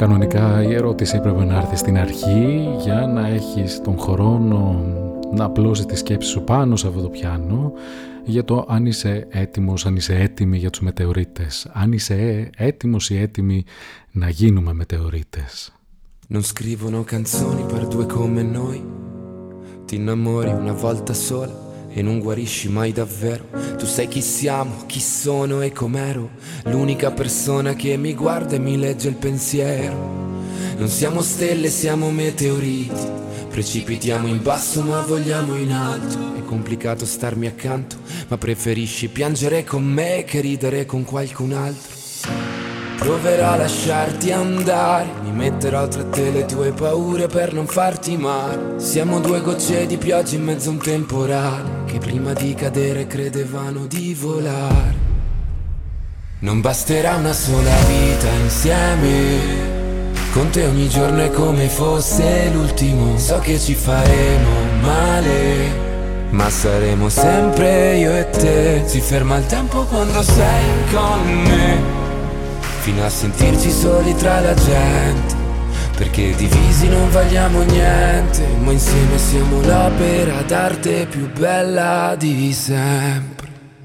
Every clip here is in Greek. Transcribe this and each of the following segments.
Κανονικά η ερώτηση έπρεπε να έρθει στην αρχή για να έχεις τον χρόνο να απλώσεις τη σκέψη σου πάνω σε αυτό το πιάνο για το αν είσαι έτοιμος, αν είσαι έτοιμη για τους μετεωρίτες, αν είσαι έτοιμος ή έτοιμη να γίνουμε μετεωρίτες. Non scrivono canzoni per due come noi, ti innamori una volta sola e non guarisci mai davvero. Tu sai chi siamo, chi sono e com'ero, l'unica persona che mi guarda e mi legge il pensiero. Non siamo stelle, siamo meteoriti, precipitiamo in basso ma vogliamo in alto. È complicato starmi accanto, ma preferisci piangere con me che ridere con qualcun altro. Proverò a lasciarti andare, mi metterò tra te le tue paure per non farti male. Siamo due gocce di pioggia in mezzo a un temporale che prima di cadere credevano di volare. Non basterà una sola vita insieme, con te ogni giorno è come fosse l'ultimo. So che ci faremo male, ma saremo sempre io e te. Si ferma il tempo quando sei con me, fino a sentirci soli tra la gente, perché divisi non valiamo niente, ma insieme siamo l'opera d'arte più bella di sempre.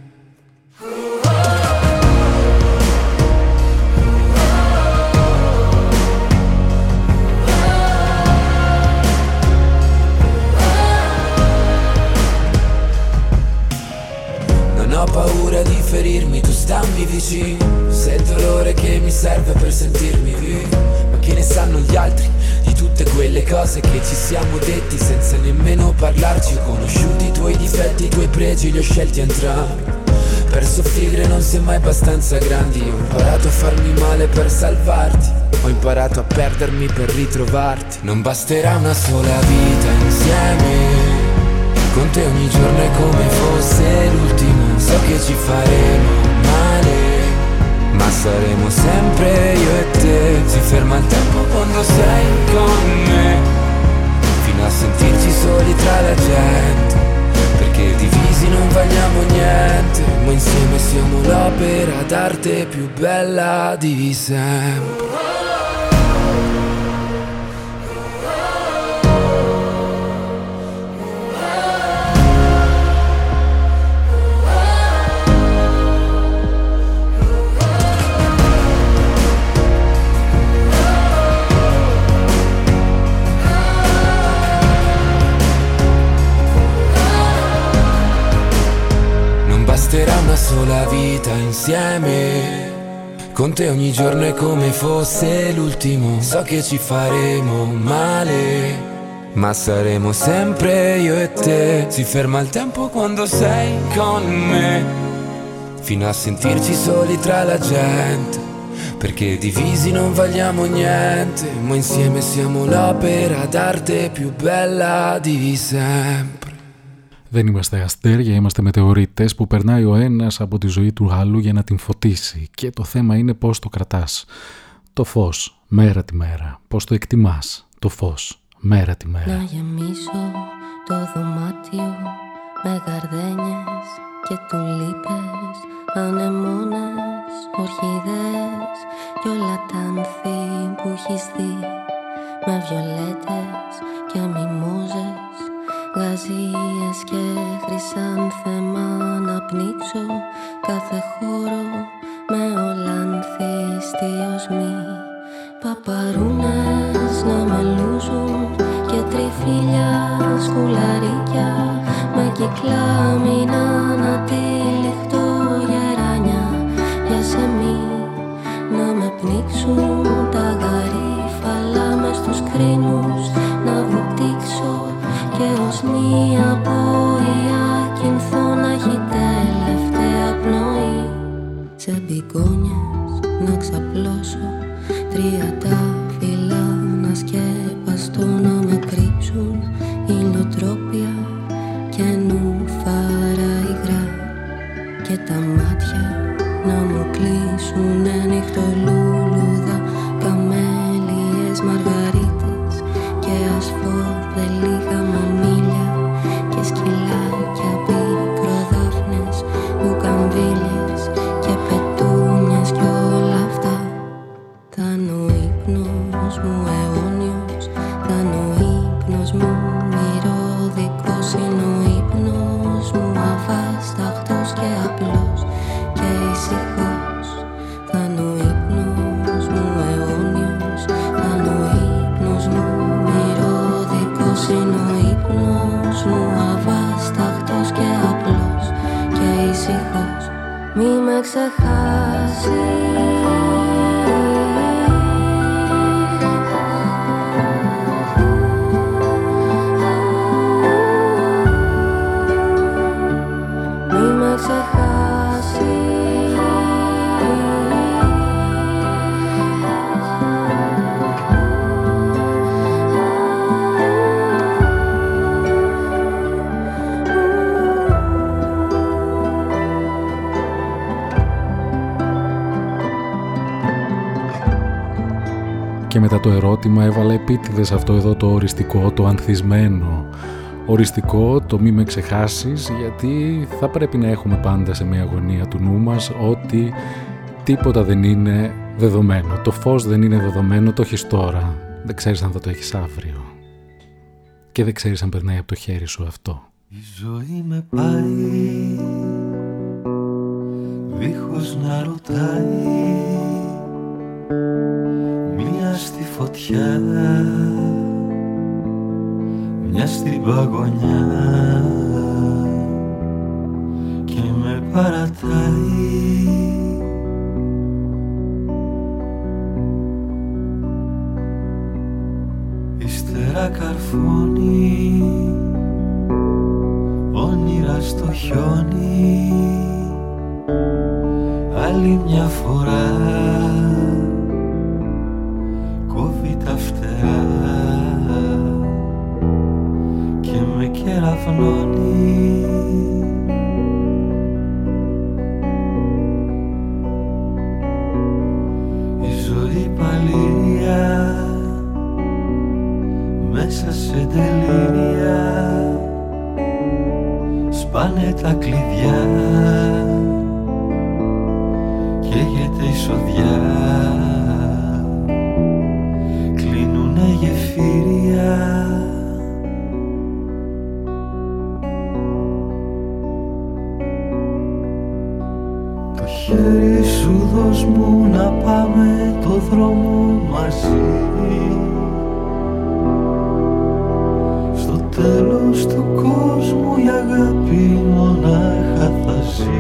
Non ho paura di ferirmi, tu stammi vicino, sei il dolore che mi serve per sentirmi vivo. Ma che ne sanno gli altri di tutte quelle cose che ci siamo detti senza nemmeno parlarci? Ho conosciuto i tuoi difetti, i tuoi pregi, li ho scelti entrambi. Per soffrire non si è mai abbastanza grandi. Ho imparato a farmi male per salvarti, ho imparato a perdermi per ritrovarti. Non basterà una sola vita insieme, con te ogni giorno è come fosse l'ultimo. So che ci faremo male, ma saremo sempre io e te. Si ferma il tempo quando sei con me, fino a sentirci soli tra la gente, perché divisi non valiamo niente, ma insieme siamo l'opera d'arte più bella di sempre. Basterà una sola vita insieme, con te ogni giorno è come fosse l'ultimo. So che ci faremo male, ma saremo sempre io e te. Si ferma il tempo quando sei con me, fino a sentirci soli tra la gente, perché divisi non valiamo niente, ma insieme siamo l'opera d'arte più bella di sempre. Δεν είμαστε αστέρια, είμαστε μετεωρίτες που περνάει ο ένας από τη ζωή του άλλου για να την φωτίσει, και το θέμα είναι πώς το κρατάς. Το φως, μέρα τη μέρα. Πώς το εκτιμάς, το φως, μέρα τη μέρα. Να γεμίσω το δωμάτιο με γαρδένιες και τουλίπες, ανεμόνες, ορχιδές κι όλα τα άνθη που έχεις δει, με βιολέτες και μιμόζες, γαζίες και χρυσάνθεμα, να πνίξω κάθε χώρο με ολάνθιστη οσμή. Παπαρούνες να με λούζουν και τριφύλια σκουλαρίκια, με κυκλάμινα να τυλιχτώ γεράνια για σεμί, να με πνίξουν τα γαρίφαλα μες στους κρίνους, να βουτήξω και ως μία πόια κινθώ να έχει τελευταία πνοή. Σε μπικόνιες να ξαπλώσω, τριαντάφυλλα να σκεπαστώ, να με κρύψουν ηλιοτρόπια και νουφάρα υγρά, και τα μάτια να μου κλείσουνε νυχτολούλουδα, καμέλιες μαργαρίτες και ασφόδελοι χαμομήλια και σκυλάκια πικροδάφνες, μπουκαμβίλιες και πετούνιες κι όλα αυτά. Θα είναι ο ύπνος ήσυχος, μη με ξεχάσεις. Και μετά το ερώτημα έβαλα επίτηδες αυτό εδώ το οριστικό, το ανθισμένο. Οριστικό, το μη με ξεχάσεις, γιατί θα πρέπει να έχουμε πάντα σε μια γωνία του νου μας ότι τίποτα δεν είναι δεδομένο. Το φως δεν είναι δεδομένο, το έχεις τώρα. Δεν ξέρεις αν θα το έχεις αύριο. Και δεν ξέρεις αν περνάει από το χέρι σου αυτό. Η ζωή με πάει δίχως να ρωτάει, μία στη φωτιά, μια στην παγωνιά, και με παρατάει. Ύστερα καρφώνει όνειρα στο χιόνι, άλλη μια φορά κόβει τα φτερά και με κεραυνώνει. Η ζωή παλήρια μέσα σε τελείρια, σπάνε τα κλειδιά, καίγεται η σοδιά, κλείνουνε γεφύρια. Το χέρι σου δώσ' μου να πάμε το δρόμο μαζί, στο τέλος του κόσμου η αγάπη μονάχα θα ζει.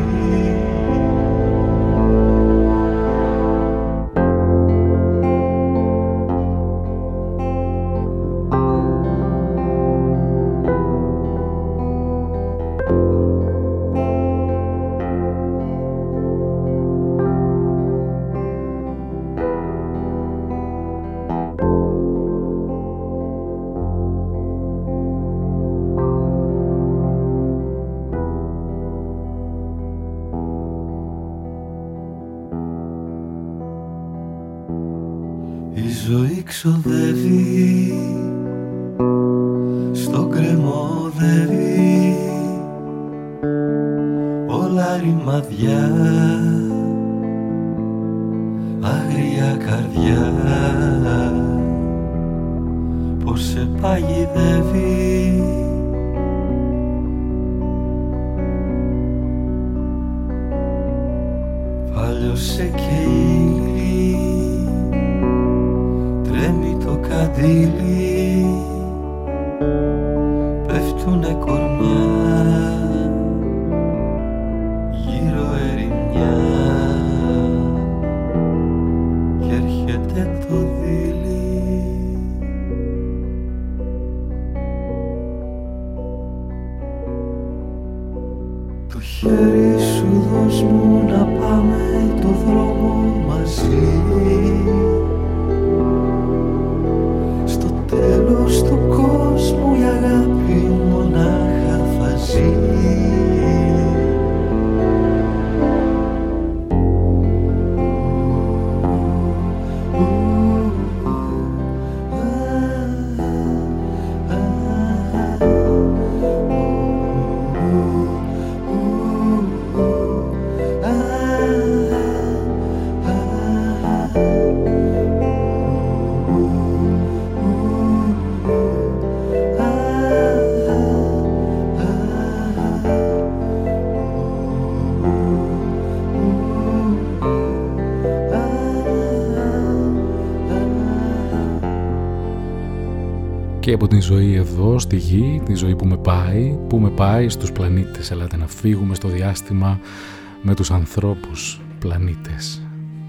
Η ζωή ξοδεύει, στον κρεμόδευει, όλα ρημαδιά, άγρια καρδιά, πως σε παγιδεύει. Βάλιωσε και ύλη, τρέμει το καντήλι, πέφτουνε κορμιά, γύρω ερημιά, κι έρχεται το δείλι. Το χέρι σου δώσ' μου να πάμε το δρόμο μαζί, στο τέλος του κόσμου η αγάπη μονάχα θα ζει. και από την ζωή εδώ στη γη, τη ζωή που με πάει στους πλανήτες. Ελάτε να φύγουμε στο διάστημα με τους ανθρώπους πλανήτες.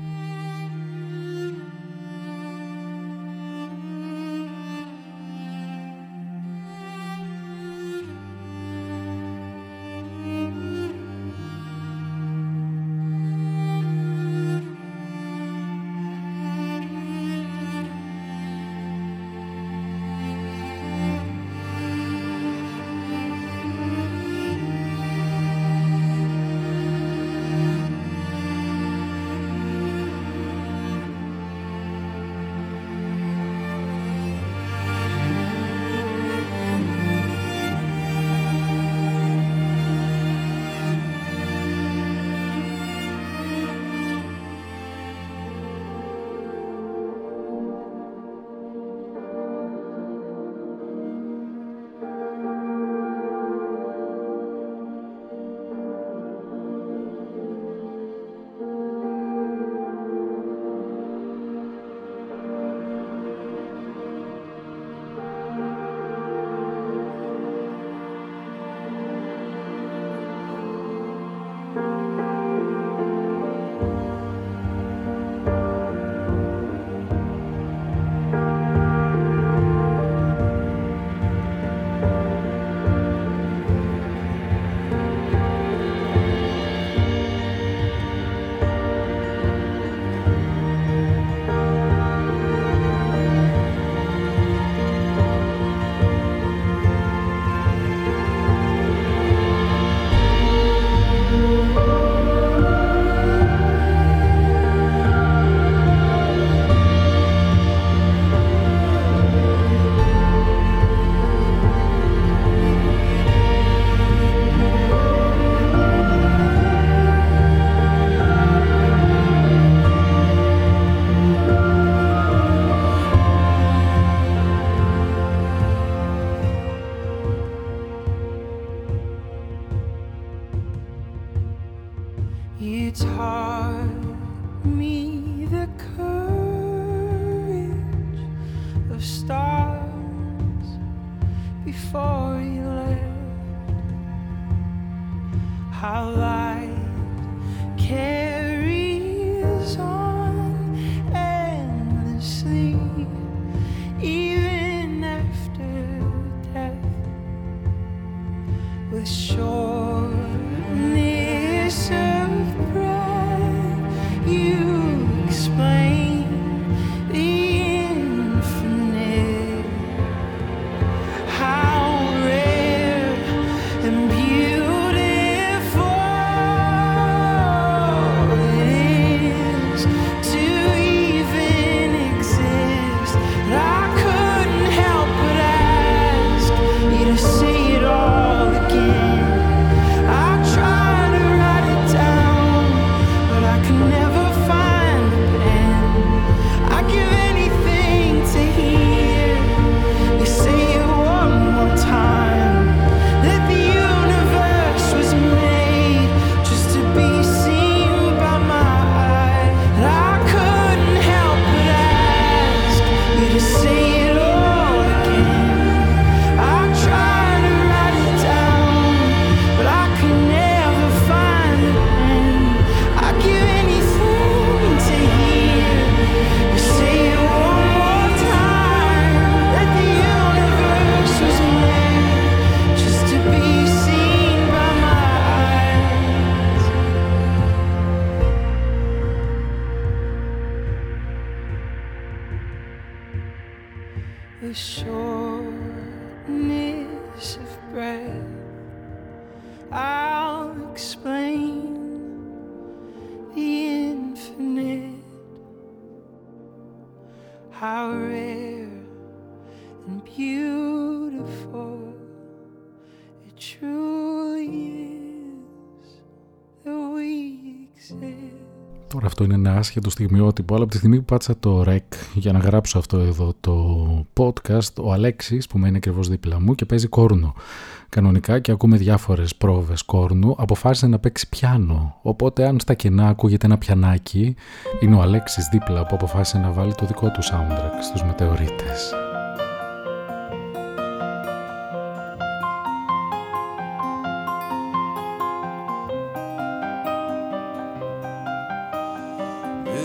Τώρα αυτό είναι ένα άσχετο στιγμιότυπο, αλλά από τη στιγμή που πάτησα το rec για να γράψω αυτό εδώ το podcast, ο Αλέξης που μένει ακριβώς δίπλα μου και παίζει κόρνο κανονικά και ακούμε διάφορες πρόβες κόρνου, αποφάσισε να παίξει πιάνο. Οπότε αν στα κενά ακούγεται ένα πιανάκι, είναι ο Αλέξης δίπλα που αποφάσισε να βάλει το δικό του soundtrack στους Μετεωρίτες.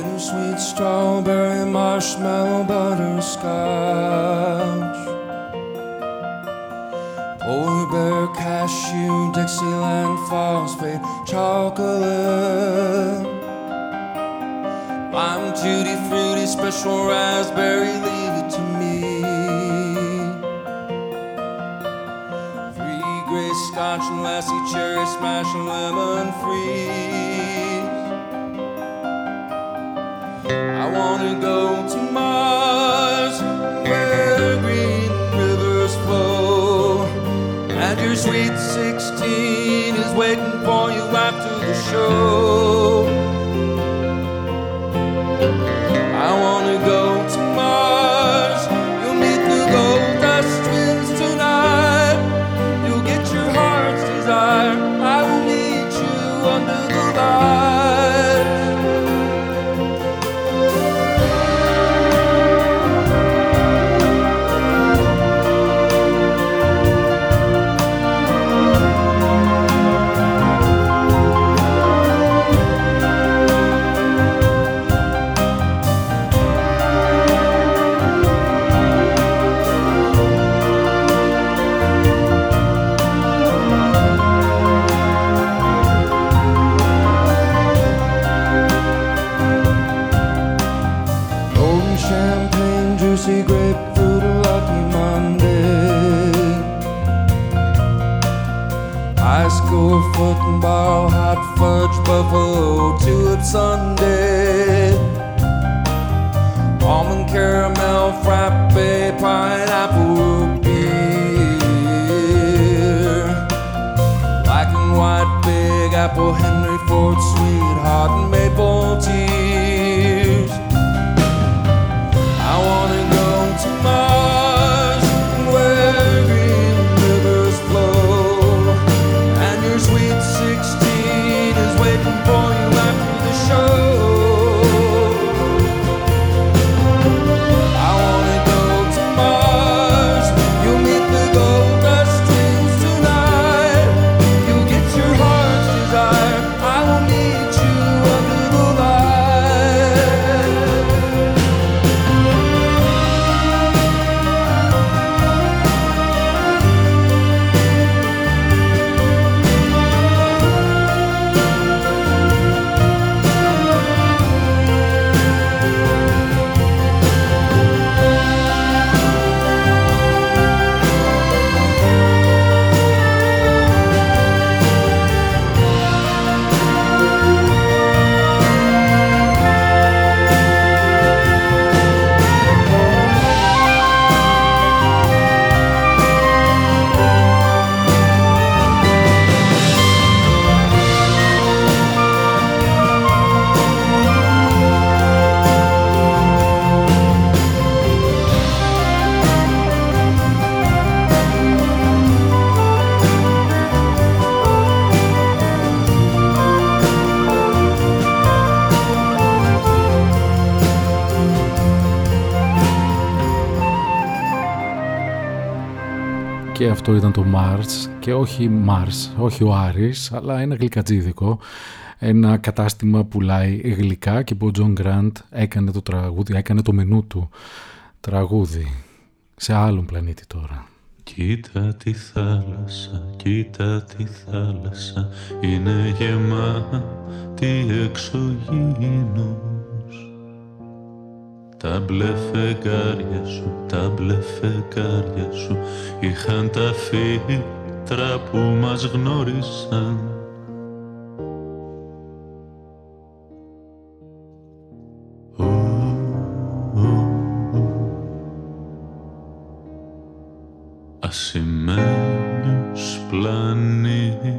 Bittersweet strawberry, marshmallow, butterscotch. Polar bear, cashew, Dixieland, phosphate, chocolate. Lime, tutti frutti, special raspberry, leave it to me. Three gray scotch and lassie, cherry smash and lemon freeze. I wanna go to Mars, where green rivers flow, and your sweet 16 is waiting for you after the show. I wanna go to Mars, you'll meet the Gold Dust Twins tonight. You'll get your heart's desire, I will meet you under the lights. Juicy grapefruit, lucky Monday. High school football, hot fudge, buffalo, tulip sundae. Almond caramel, frappe, pineapple root beer. Black and white, big apple, Henry Ford, sweetheart, and maple tears. I wanna go to Mars, where green rivers flow, and your sweet 16 is waiting for you after the show. I wanna go to Mars, you'll meet the Gold Dust Twins tonight. You'll get your heart's desire, I will meet you under the light. Και αυτό ήταν το Mars, και όχι Mars, όχι ο Άρης, αλλά ένα γλυκατζίδικο, ένα κατάστημα πουλάει γλυκά και που ο Τζον Γκραντ έκανε το τραγούδι, έκανε το μενού του τραγούδι σε άλλον πλανήτη τώρα. Κοίτα τη θάλασσα, κοίτα τη θάλασσα, είναι γεμάτη εξωγήινος. Τα μπλε φεγγάρια σου, τα μπλε φεγγάρια σου είχαν τα φίλτρα που μας γνώρισαν. Ασημένιος πλανήτης,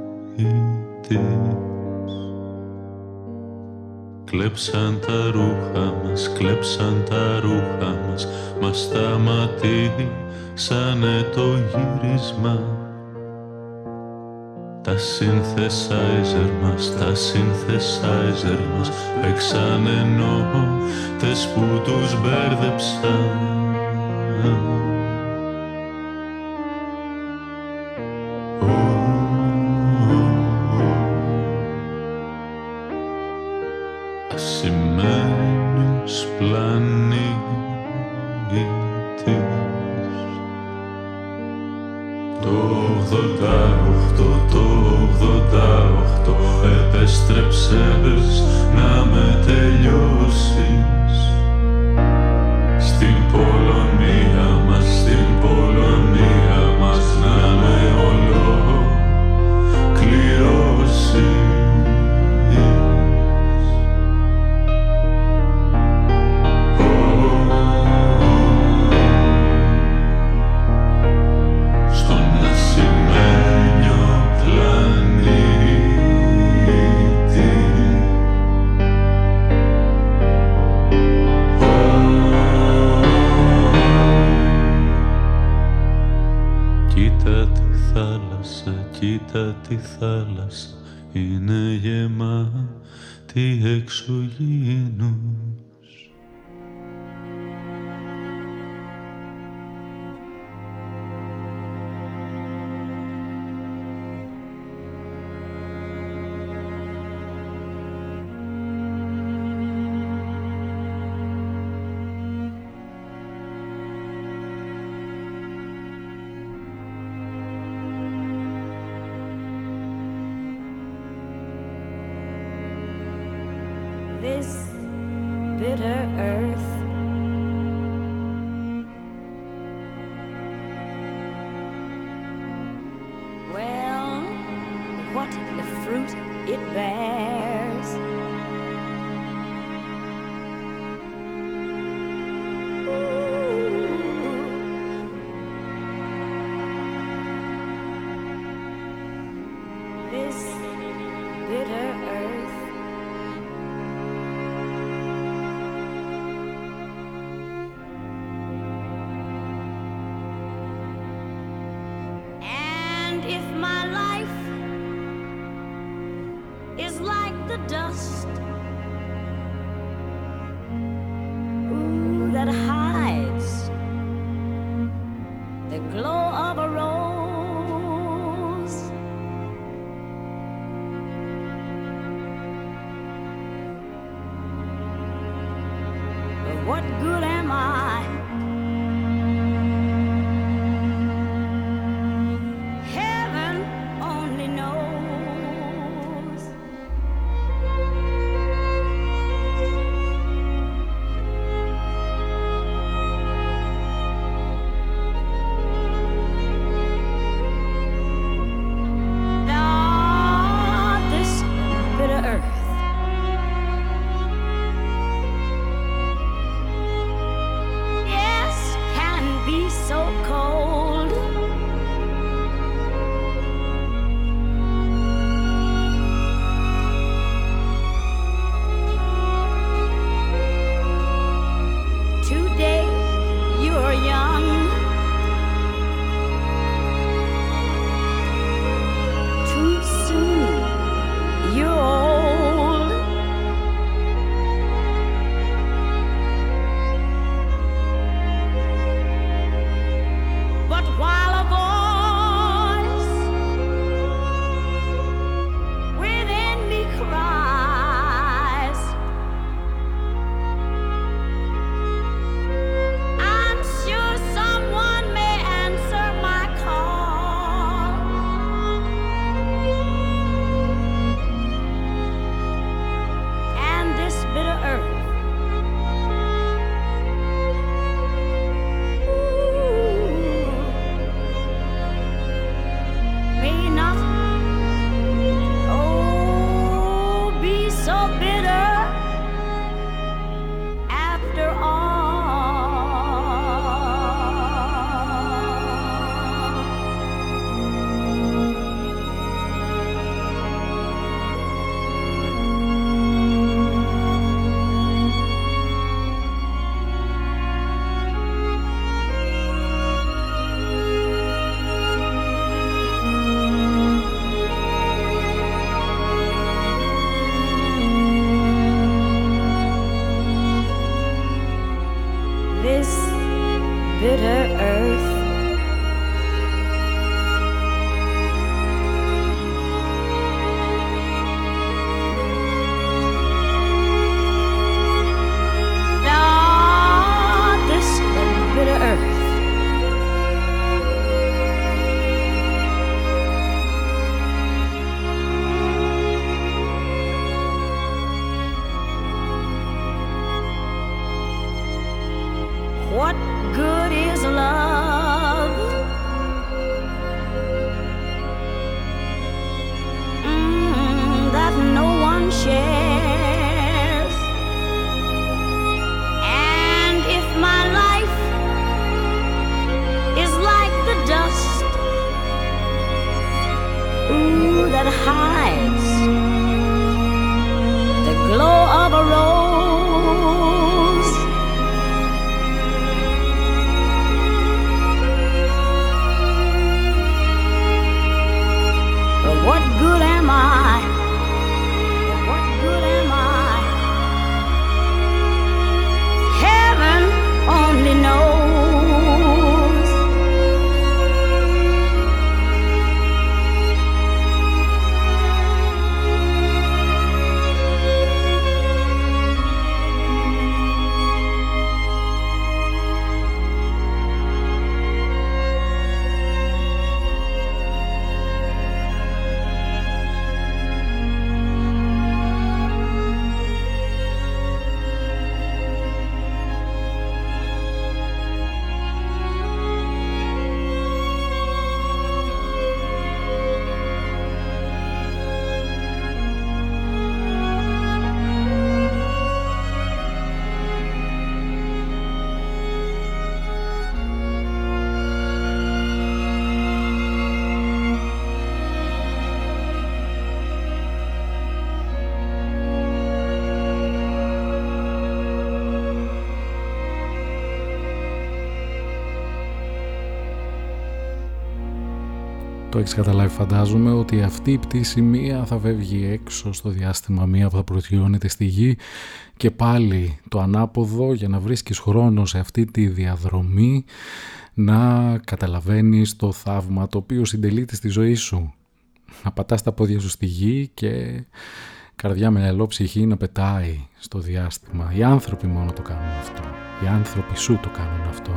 κλέψαν τα ρούχα μας, κλέψαν τα ρούχα μας, μας σταματήσανε το γύρισμα. Τα synthesizer μας, τα synthesizer μας παίξανε νότες που τους μπέρδεψαν. ασημένιος πλανήτης. Το 88 επέστρεψες να με τελειώσεις. Στην Πολωνία μας να με ολοκληρώσεις. Κοίτα τη θάλασσα, είναι γεμάτη εξωγήινους. This bitter earth, well, what the fruit it bears. This bitter earth, if my life is like the dust, ooh, that hides the glow of a rose, but what good am I? Το έχεις καταλάβει, φαντάζομαι, ότι αυτή η πτήση μία θα φεύγει έξω στο διάστημα, μία που θα προτιώνεται στη γη και πάλι το ανάποδο, για να βρίσκεις χρόνο σε αυτή τη διαδρομή να καταλαβαίνεις το θαύμα το οποίο συντελείται στη ζωή σου. Να πατάς τα πόδια σου στη γη και καρδιά με νεαλό ψυχή να πετάει στο διάστημα. Οι άνθρωποι μόνο το κάνουν αυτό. Οι άνθρωποι σου το κάνουν αυτό.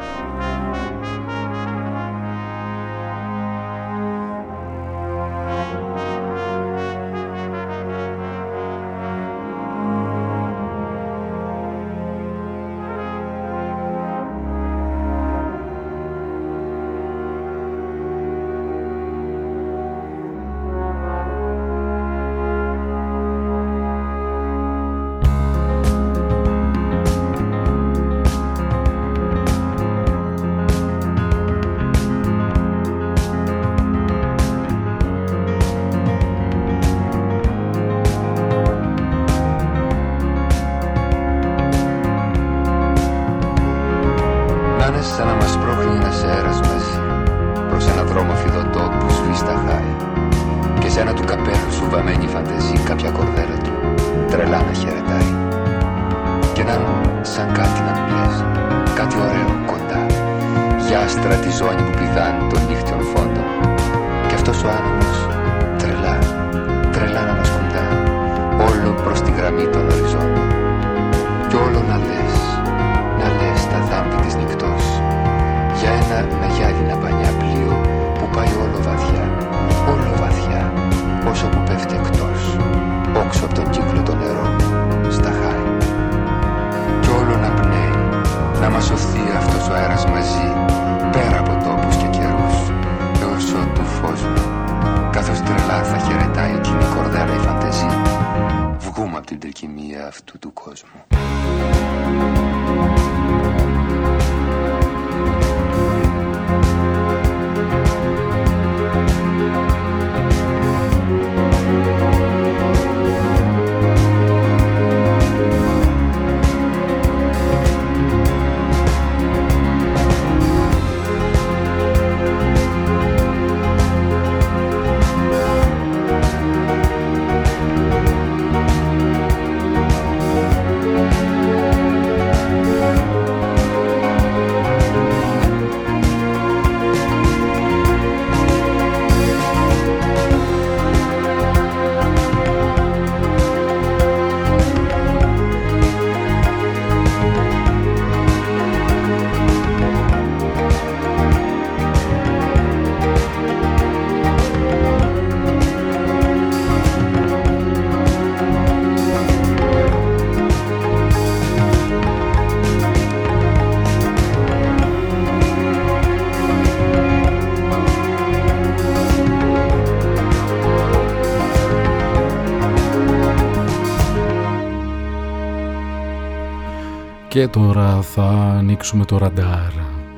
Και τώρα θα ανοίξουμε το ραντάρ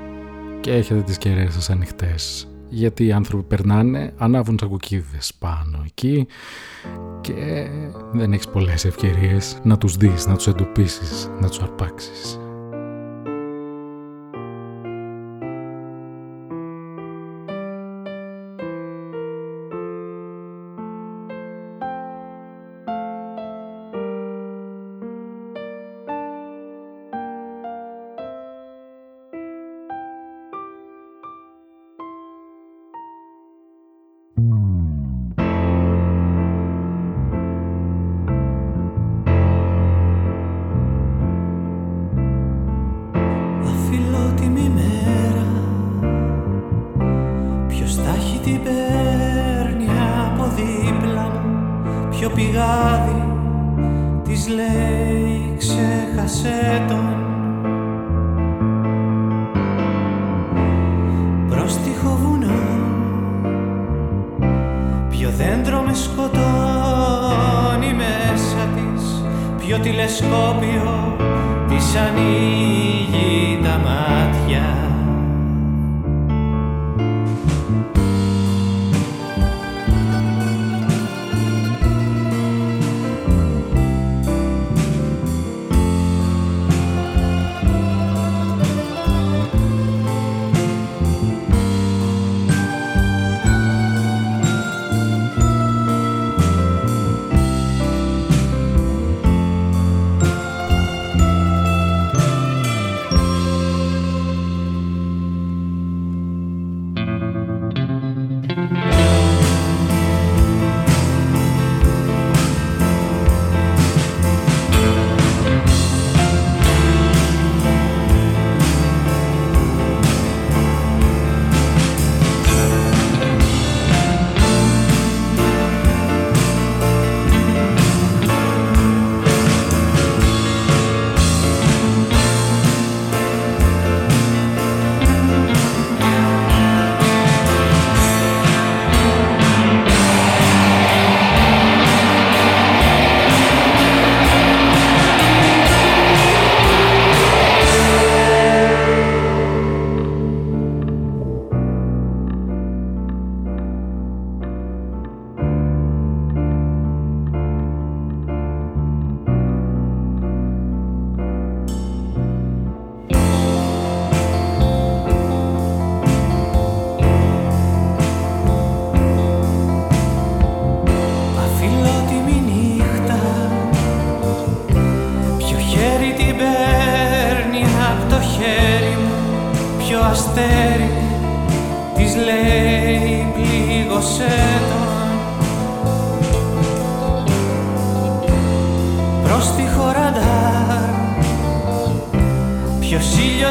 και έχετε τις κεραίες σας ανοιχτές, γιατί οι άνθρωποι περνάνε, ανάβουν τσακουκίδες πάνω εκεί και δεν έχεις πολλές ευκαιρίες να τους δεις, να τους εντοπίσεις, να τους αρπάξεις.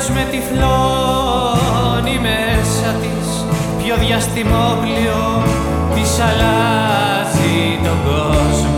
με τυφλώνει μέσα της, ποιο διαστημόπλιο της αλλάζει τον κόσμο.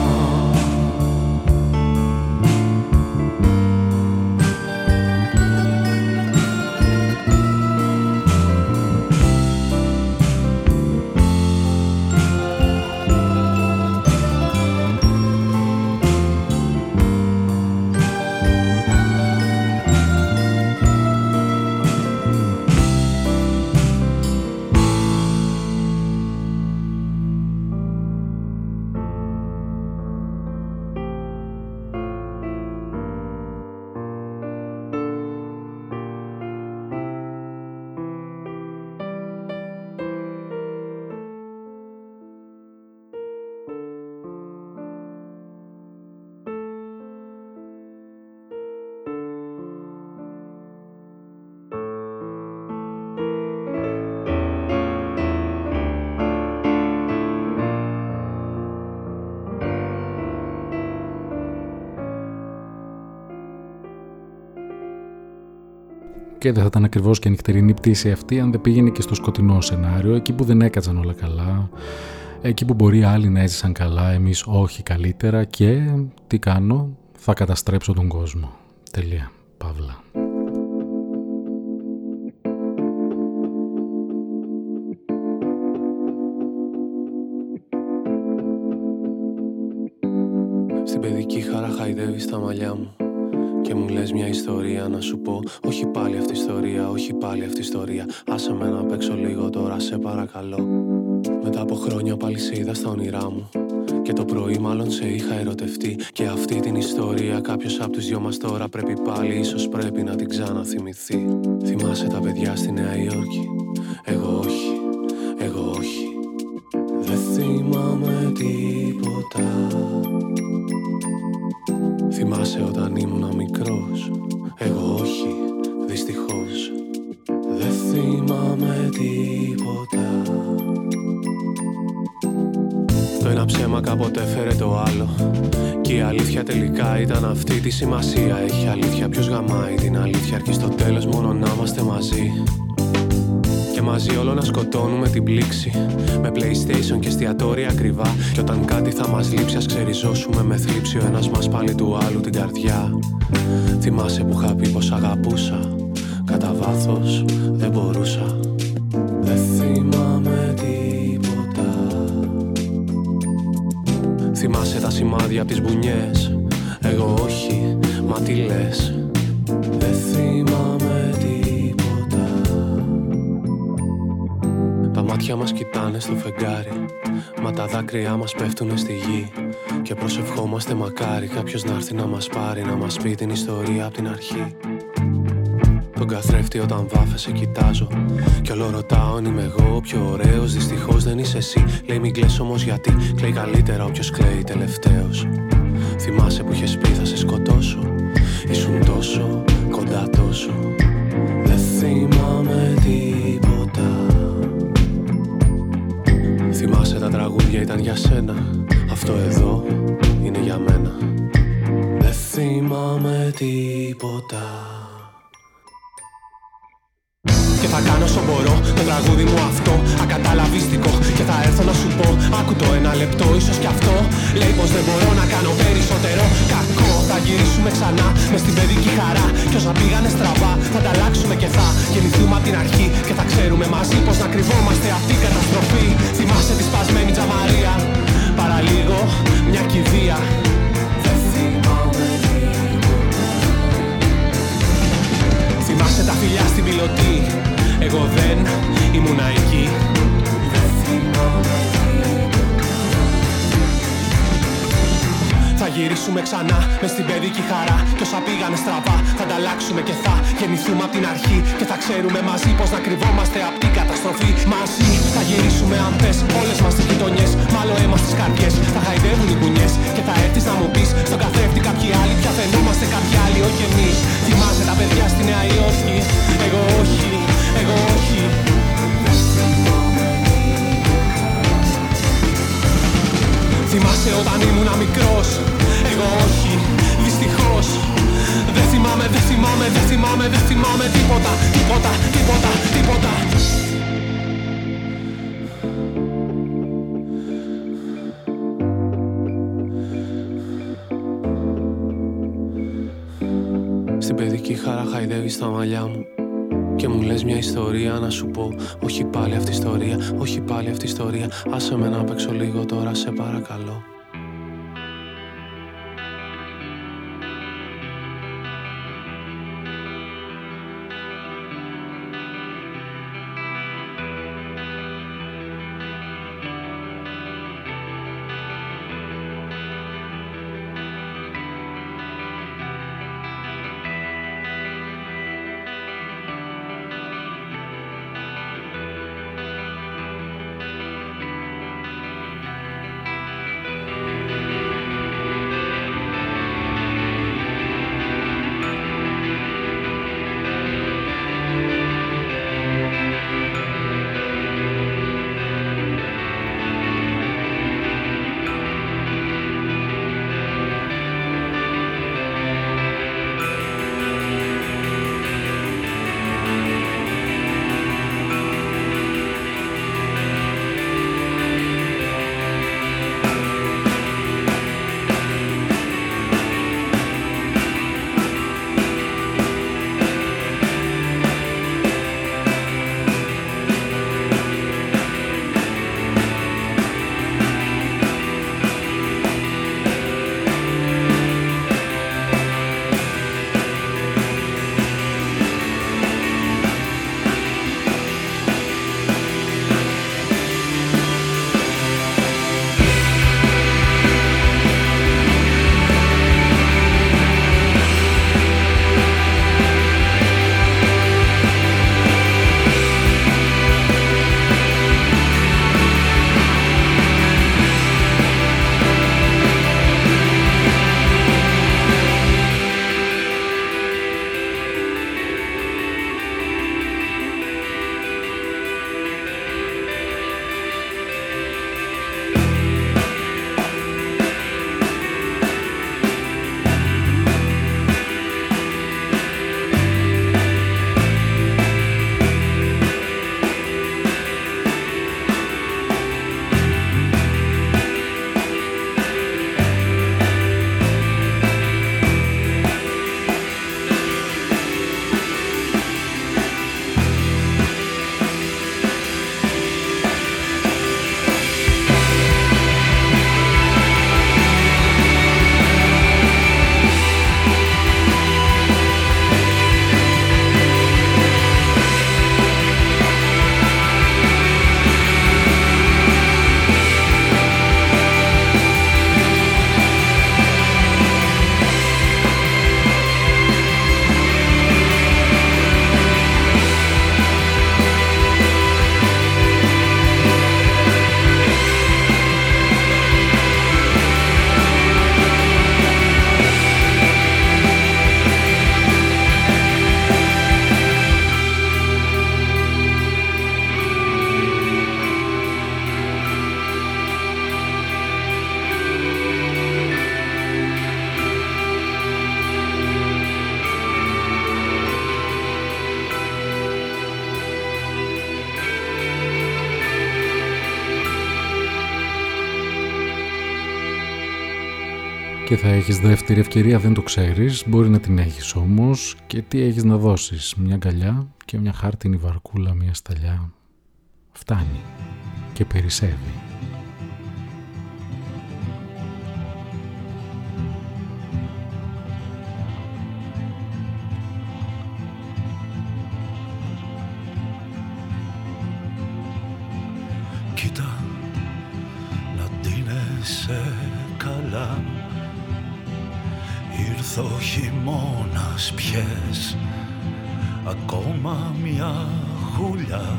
Και δεν θα ήταν ακριβώς και νυχτερινή πτήση αυτή αν δεν πήγαινε και στο σκοτεινό σενάριο, εκεί που δεν έκατσαν όλα καλά, εκεί που μπορεί άλλοι να έζησαν καλά, εμείς όχι καλύτερα και τι κάνω, θα καταστρέψω τον κόσμο. Τελεία. Παύλα. Στην παιδική χαρά χαϊδεύεις τα μαλλιά μου και μου λες μια ιστορία να σου πω. Όχι πάλι αυτή η ιστορία, όχι πάλι αυτή η ιστορία. Άσε με να παίξω λίγο τώρα, σε παρακαλώ. Μετά από χρόνια πάλι σε είδα στα όνειρά μου και το πρωί μάλλον σε είχα ερωτευτεί. Και αυτή την ιστορία κάποιος από τους δυο μας τώρα πρέπει πάλι, ίσως πρέπει να την ξαναθυμηθεί. Θυμάσαι τα παιδιά στη Νέα Υόρκη? Εγώ όχι, εγώ όχι. Δεν θυμάμαι τίποτα. Θυμάσαι όταν ήμουν μικρός? Εγώ όχι, δυστυχώς. Δεν θυμάμαι τίποτα. Το ένα ψέμα κάποτε έφερε το άλλο και η αλήθεια τελικά ήταν αυτή. Τι σημασία έχει αλήθεια, ποιος γαμάει την αλήθεια? Αρκεί στο τέλος μόνο να είμαστε μαζί. Και μαζί όλο να σκοτώνουμε την πλήξη με PlayStation και εστιατόρια ακριβά. Και όταν κάτι θα μας λείψει ας ξεριζώσουμε με θλίψη ο ένας μας πάλι του άλλου την καρδιά. Θυμάσαι που είχα πει πως αγαπούσα? Κατά βάθος δεν μπορούσα. Δεν θυμάμαι τίποτα. Θυμάσαι τα σημάδια από τις μπουνιές? Εγώ όχι, μα τι λες? Δεν θυμάμαι τίποτα. Τα μάτια μας κοιτάνε στο φεγγάρι, μα τα δάκρυά μας πέφτουνε στη γη. Και προσευχόμαστε μακάρι κάποιος να έρθει να μας πάρει, να μας πει την ιστορία από την αρχή. Τον καθρέφτη όταν βάφεσαι κοιτάζω κι όλο ρωτάω αν είμαι εγώ ο πιο ωραίος. Δυστυχώς δεν είσαι εσύ. Λέει μην κλαις όμως γιατί κλαίει καλύτερα όποιος κλαίει τελευταίος. Θυμάσαι που είχες πει θα σε σκοτώσω? Ήσουν τόσο κοντά τόσο. Δεν θυμάμαι τίποτα. Θυμάσαι τα τραγούδια ήταν για σένα. Αυτό εδώ είναι για μένα. Δεν θυμάμαι τίποτα. Και θα κάνω όσο μπορώ το τραγούδι μου αυτό ακαταλαβίστικο. Και θα έρθω να σου πω, άκου το ένα λεπτό, ίσως κι αυτό λέει πως δεν μπορώ να κάνω περισσότερο κακό. Θα γυρίσουμε ξανά μες στην παιδική χαρά κι όσα πήγανε στραβά θα τα αλλάξουμε και θα γεννηθούμε απ' την αρχή. Και θα ξέρουμε μαζί πως να κρυβόμαστε αυτή η καταστροφή. Θυμάσαι τη σπασμένη τζαμαρία, παραλίγο μια κηδεία. Δεν θυμάμαι τίποτα. Θυμάσαι τα φιλιά στην πιλωτή? Εγώ δεν ήμουνα εκεί. Δεν θυμάμαι τίποτα. Θα γυρίσουμε ξανά μες στην παιδική χαρά κι όσα πήγανε στραβά θα τα αλλάξουμε και θα γεννηθούμε απ' την αρχή. Και θα ξέρουμε μαζί πως να κρυβόμαστε απ' την καταστροφή. Μαζί θα γυρίσουμε αν θες όλες μας τις γειτονιές. Μ' άλλο αίμα στις καρδιές θα χαϊδεύουν οι μπουνιές. Και θα έρθεις να μου πεις στον καθρέφτη κάποιοι άλλοι πια φαινόμαστε κάποιοι άλλοι, όχι εμείς. Θυμάσαι τα παιδιά στη Νέα Υόρκη? Εγώ όχι, εγώ όχι. Θυμάσαι όταν ήμουνα μικρός? Εγώ όχι, δυστυχώς. Δεν θυμάμαι δεν θυμάμαι τίποτα, τίποτα, τίποτα, τίποτα. Στην παιδική χαρά χαϊδεύεις τα μαλλιά μου και μου λες μια ιστορία να σου πω. Όχι πάλι αυτή η ιστορία, όχι πάλι αυτή η ιστορία. Άσε με να παίξω λίγο τώρα, σε παρακαλώ. Και θα έχεις δεύτερη ευκαιρία, δεν το ξέρεις, μπορεί να την έχεις όμως. Και τι έχεις να δώσεις? Μια αγκαλιά και μια χάρτινη βαρκούλα, μια σταλιά. Φτάνει και περισσεύει. Κοίτα να ντύνεσαι καλά, ήρθε ο χειμώνας πιες, ακόμα μια χουλιά.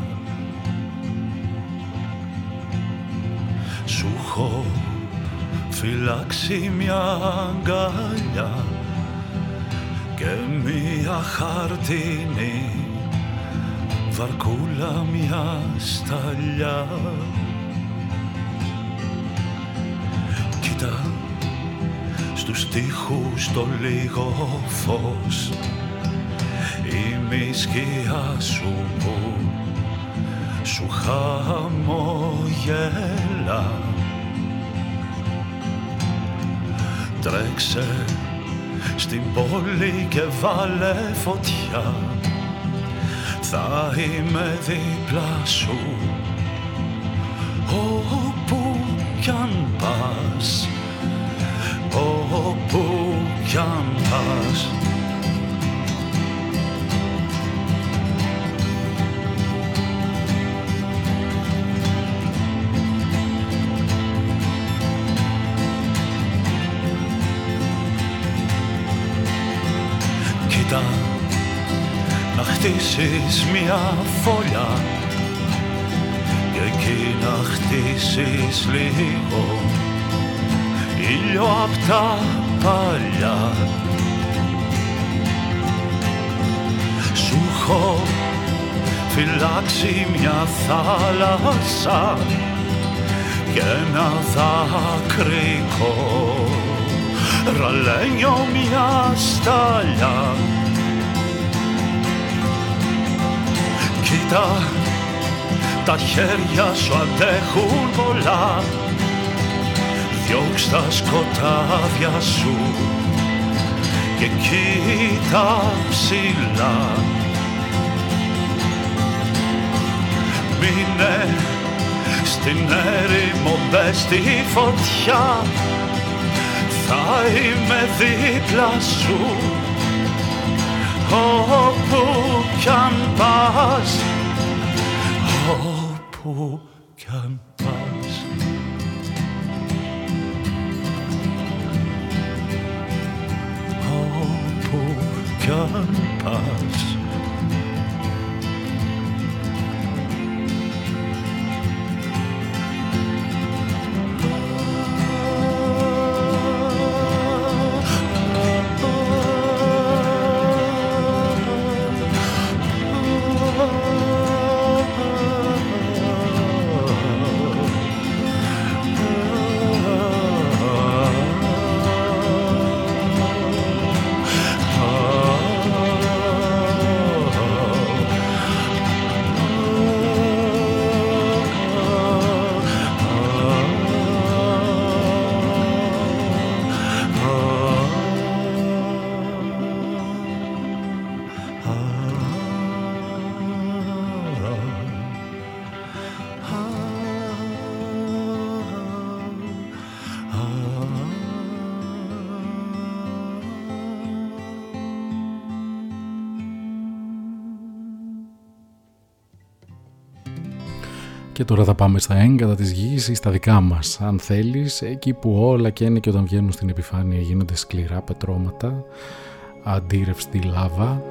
Σου έχω φυλάξει μια αγκαλιά και μια χαρτινή βαρκούλα, μια σταλιά. Κοίτα στους τοίχους το λίγο φως η σκιά σου που σου χαμογελά. Τρέξε στην πόλη και βάλε φωτιά, θα είμαι δίπλα σου όπου κι αν πας, όπου κι αν πας. Κοίτα να χτίσεις μια φωλιά και εκεί να χτίσεις λίγο ήλιο απ' τα παλιά. Σου έχω φυλάξει μια θάλασσα και ένα δάκρυκο ραλένιο μια στάλια. Κοίτα, τα χέρια σου αντέχουν πολλά, διώξ' τα σκοτάδια σου και κοίτα ψηλά. Μείνε στην έρημο, μπες στη φωτιά, θα είμαι δίπλα σου όπου κι αν πας, όπου κι αν πας. Όπου κι αν πας. Και τώρα θα πάμε στα έγκατα της γης ή στα δικά μας, αν θέλεις, εκεί που όλα και είναι και όταν βγαίνουν στην επιφάνεια γίνονται σκληρά πετρώματα, αντίρευστη λάβα.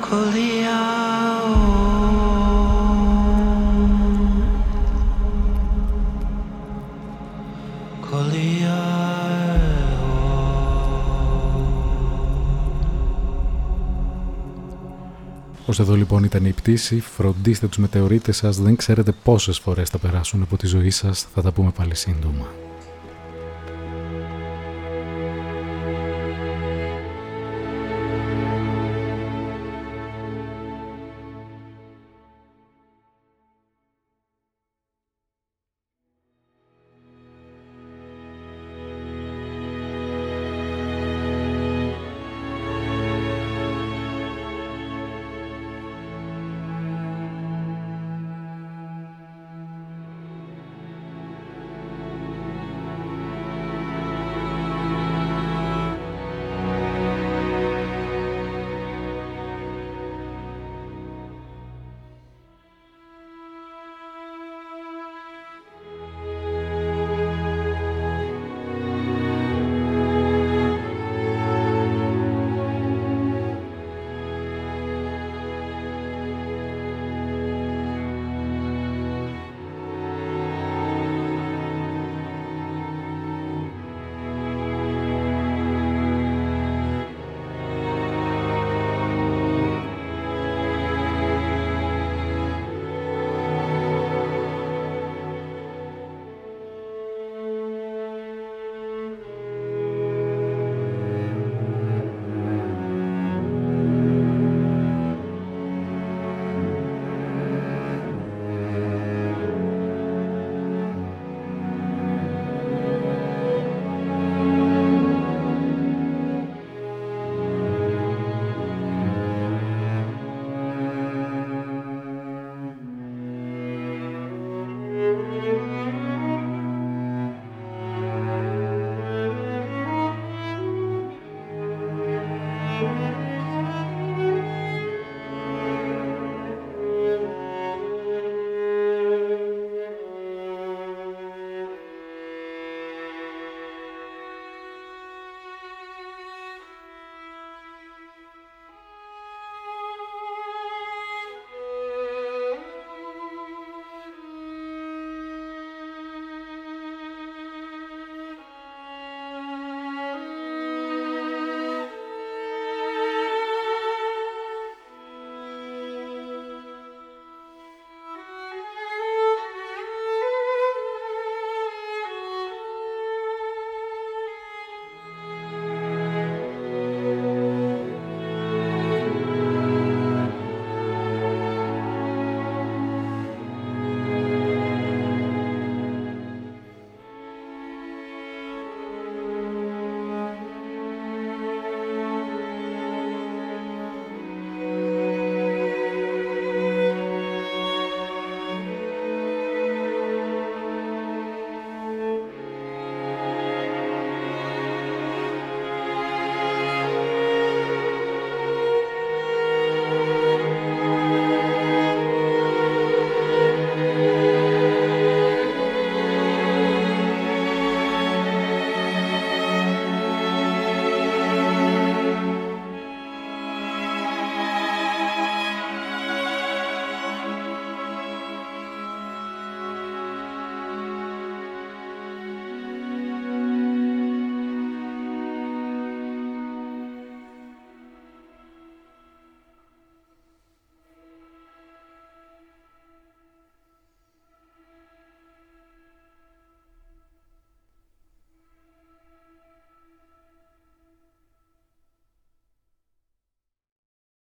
Ως εδώ λοιπόν ήταν η πτήση. Φροντίστε τους μετεωρίτες σας, δεν ξέρετε πόσες φορές θα περάσουν από τη ζωή σας. Θα τα πούμε πάλι σύντομα.